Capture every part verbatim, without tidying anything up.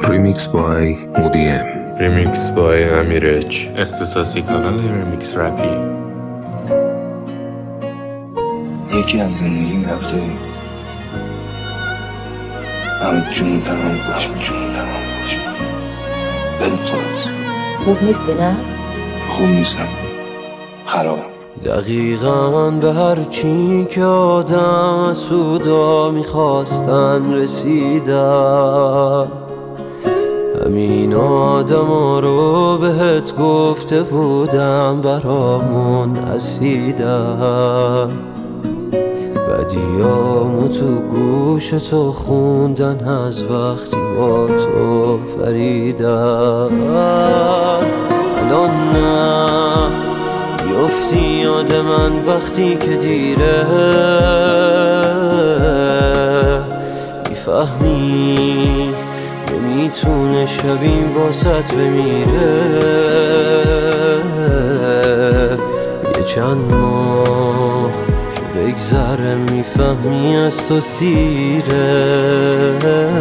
Remix by مودیم. Remix by امیرج. اختصاصی کانال ریمیکس رپی. یکی از زندگیم رفته همه جون تمام باش جون تمام باش بریم خلاص. خوب نیستی نه؟ خوب نیستم، خرابم. دقیقاً به هر چی که آدم سودا میخواستن رسیدم. همین آدم ها رو بهت گفته بودم برامون اسیدم. بدیامو تو گوش تو خوندن از وقتی با تو فریدم. الان نه بیفتی یاد من وقتی که دیره، میفهمی نمیتونه شبیم واسط بمیره. یه چند ماه که بگذره میفهمی از تو سیره.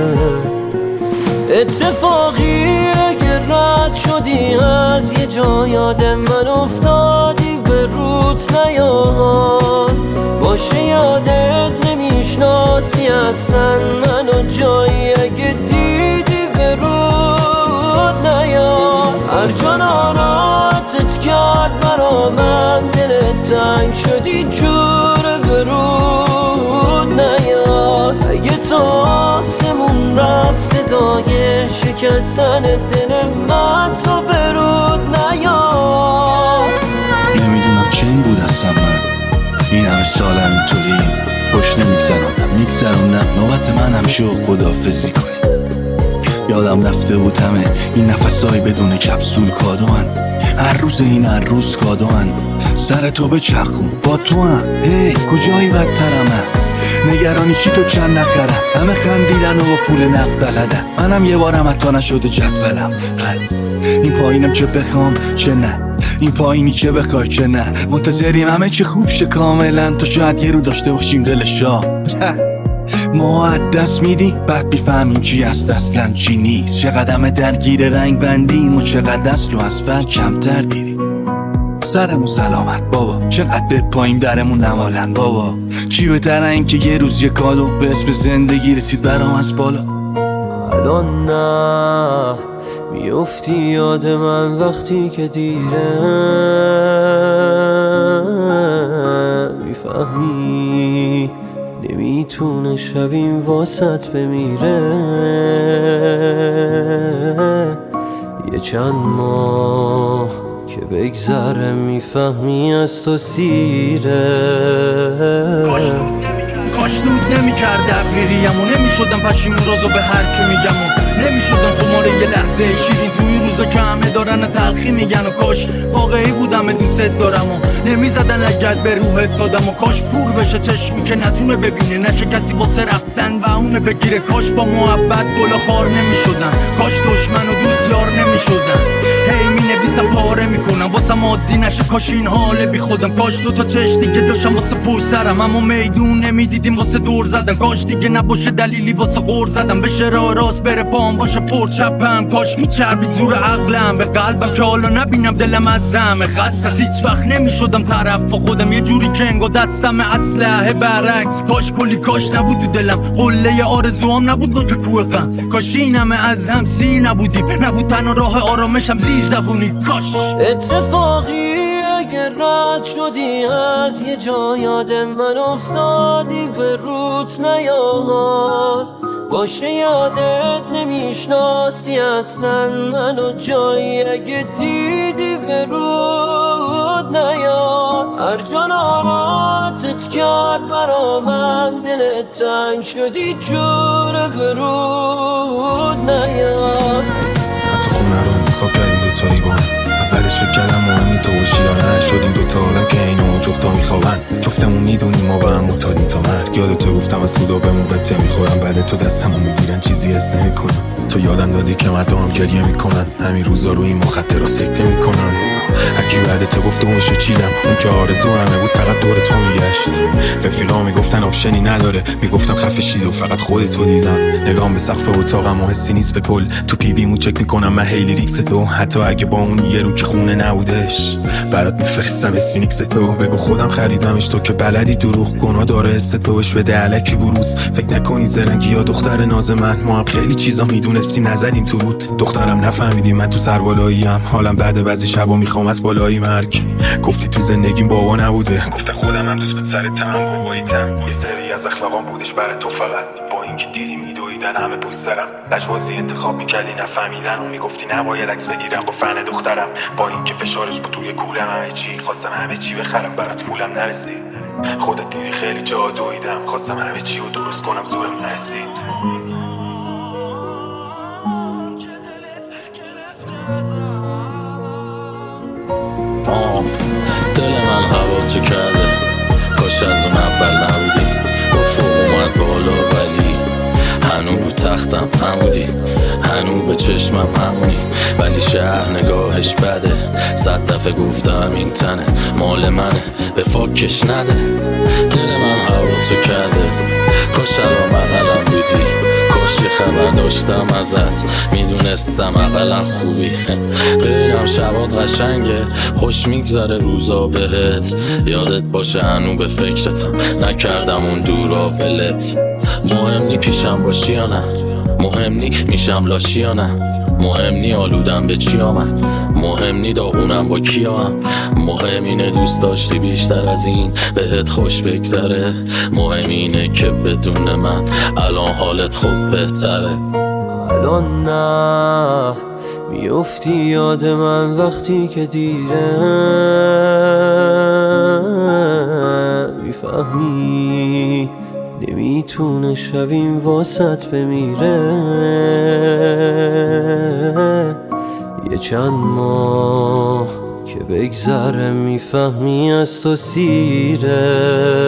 اتفاقی اگه رد شدی از یه جا یاد من افتادی به روت نیاد باشه، یادت نمیشناسی اصلا منو جایی اگه دیدی به رود نیاد. هر جا ناراحتت کرد برا من دلت تنگ شدی جور به رود نیاد. اگه تا آسمون رفت صدای شکستن دل من تو به رود نیاد. نمیدونم چه این بود اصلا من این همه سالم اینطوری پشت نمیگذرم میگذرم نوبت منم شو خداحافظی کنی. یادم رفته بود همه این نفسای بدون کپسول کادوان، هر روز این هر روز کادوان. سر تو به چرخون با تو هم هی کجایی بدترمه، نگرانی چی تو چند نخرم. همه خندیدن و با پول نقد بلدن، منم یه بارم حتی نشده جدولم. این پایینم چه بخوام چه نه، این پایینی چه بخوای چه نه. منتظریم همه چه خوب شه کاملا تا شاید یه رو داشته باشیم دلشا. ما از دست میدیم بعد بیفهمیم چی هست اصلا چی نیست. چقدر همه درگیر رنگ بندیم و چقدر دست رو از فرق کمتر دیدیم. سرمون سلامت بابا، چقدر به پاییم درمون نمالن بابا. چی بهتره این که یه روز یه کادو به اسم زندگی رسید برام از بالا. الان نه میفتی یاد من وقتی که دیره، میفهمی نمیتونه شبیم واسط بمیره. یه چند ماه که بگذره میفهمی از تو سیره. کاش نود نمی‌کرد دبیریم و نمیشدم پشیمون رازو به هر که میگم و نمیشدم خماره یه لحظه شیرین توی روزا که همه دارن تلخی میگن. و کاش واقعی بودم دوست دارم و نمیزدن لگد به روحت دادم. و کاش پور بشه چشمی که نتونه ببینه، نشه کسی واسه رفتن و اونه بگیره. کاش با محبت گل خار نمیشدن، کاش دشمن و دوست یار نمیشدن. هی می نویسم پاره میکنم واسم عادی نشه کاش این حال بی خودم. کاش دو تا چشتی که داشتم واسه پشت سرم اما میدون نمیدیدیم واسه دور زدن. کاش دیگه نباشه دلیلی واسه غور زدم، بشه راه راست بره پام باشه پر چپم. کاش میچربید زور عقلم به قلبم که حالا نبینم دلم از زم خست. از هیچ وقت نمیشدم طرف خودم، یه جوری کنگ و دستم اسلحه برعکس. کاش کلی کاش نبود تو دلم، قله آرزوام نبود نوک کوه غم. کاش این همه از هم سیر نبودیم، نبود تنها راه آرامشم زیر زبونی. کاش اتفاقی اگه رد شدی از یه جا یاد من افتادی به روت نیاد باشه، یادت نمیشناسی اصلا منو جایی اگه دیدی به رود نیاد. هر جا ناراحتت کرد برا من دلت تنگ شدی جور به رود نیاد. حتی خونه رو انتخاب کردیم دوتایی با هم، اولش فکر کردم مهمی تو باشی یا نه. شدیم دوتا آدم که اینو جفتا میخوابن، جفتمون میدونیم ما با هم متادیم تا مرگ. یادتو گفتم از سودا به موقع ته میخورم، بعد تو دستمو میگیرن چیزی حس نمیکنم. تو یادم دادی که مردم گریه میکنن، همین روزا روی این مخدرها سکته میکنن. هرکی بعد تو گفت اونشو چیدم، اون که آرزو همه بود فقط دور تو میگشت. رفیقا میگفتن آپشنی نداره، میگفتم خفه شید و فقط خودتو دیدم. نگام به سقف اتاقم و حسی نیست به کل، تو پی ویمون چک میکنم من هیلی ریکس تو. حتی اگه با اون یه رو که خونه نبودش برات میفرستم اسفینیکس تو. بگو خودم خریدمش تو که بلدی دروغ گناه داره حس توش بده الکی بروز. فکر نکنی زرنگی یا دختر ناز من، ما هم خیلی چیزا میدونستیم نزدیم تو روت. دخترم نفهمیدی من تو سربالاییم، حالم بعد بعضی شبا میخوام از بالایی مرگ. گفتی تو زندگیم بابا نبوده، گفتم خودم هم دوست به سر تم باباییتم. یه سری از اخلاقام بودش برای تو فقط، با اینکه دیدی میدویدن همه پوست دارم. لجبازی انتخاب میکردی نفهمیدن و میگفتی نباید عکس بگیرم با فن دخترم. با اینکه فشارش بود توی کولم همه چی، خواستم همه چی بخرم برات پولم نرسید. خودت دیدی خیلی جا دویدم، خواستم همه چی رو درست کنم زورم نرسید. آه دل من هوا تو کرده، کاش از اون اول نبودی. با فوق اومد بالا ولی هنو رو تختم همودی، هنو به چشمم همونی. ولی شهر نگاهش بده، صد دفعه گفتم این تنه مال منه، به فاکش نده. دل من هوا تو کرده، کاش الان بغلم بودی. کاش یه خبر داشتم ازت، میدونستم اقلا خوبی. ببینم شبات قشنگه، خوش میگذره روزا بهت. یادت باشه هنو به فکرتم، نکردم اون دورا ولت. مهم نی پیشم باشی یا نه، مهم نی میشم لاشی یا نه، مهم نی آلودم به چی آمد، مهم نی داغونم با کیام. مهم اینه دوست داشتی بیشتر از این بهت خوش بگذره. مهم اینه که بدون من الان حالت خوب بهتره. الان نه میافتی یاد من وقتی که دیره، میفهمی نمیتونه شب این واسط بمیره. یه چند ماه که بگذره میفهمی از تو سیره.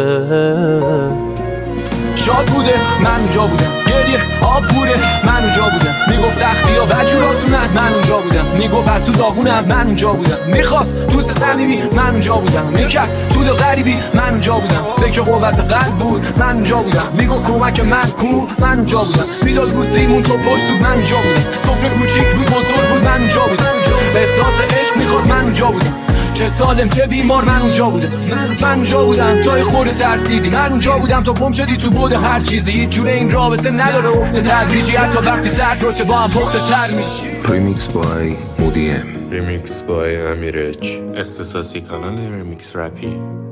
شاد بوده من اونجا بودم، گریه آب بوده من اونجا بودم. میگفت تختی ها بجور آسونن من اونجا بودم. میگفت از تو داغونم من اونجا بودم. میخواست دوست صمیمی من اونجا بودم. میکرد تو دل غریبی من اونجا بودم. فکر قوت قلب بود من اونجا بودم. میگفت کمک من کو من اونجا بودم. میداد بوسیمون تو پلسود من اونجا بودم. سفره کوچیک بود بزرگ بود من اونجا بودم. احساس عشق میخواست من اونجا بودم. چه سالم چه بیمار من اونجا بودم. من اونجا بودم تا خود ترسیدی. من اونجا بودم تا گم شدی تو بود هر چیزی. هیچ جوره این رابطه نداره افت تدریجی، حتی وقتی سرد باشه با هم پخته تر میشی. پریمیکس بای مودی ام، ریمیکس بای امیرچ، اختصاصی کانال ریمیکس رپی.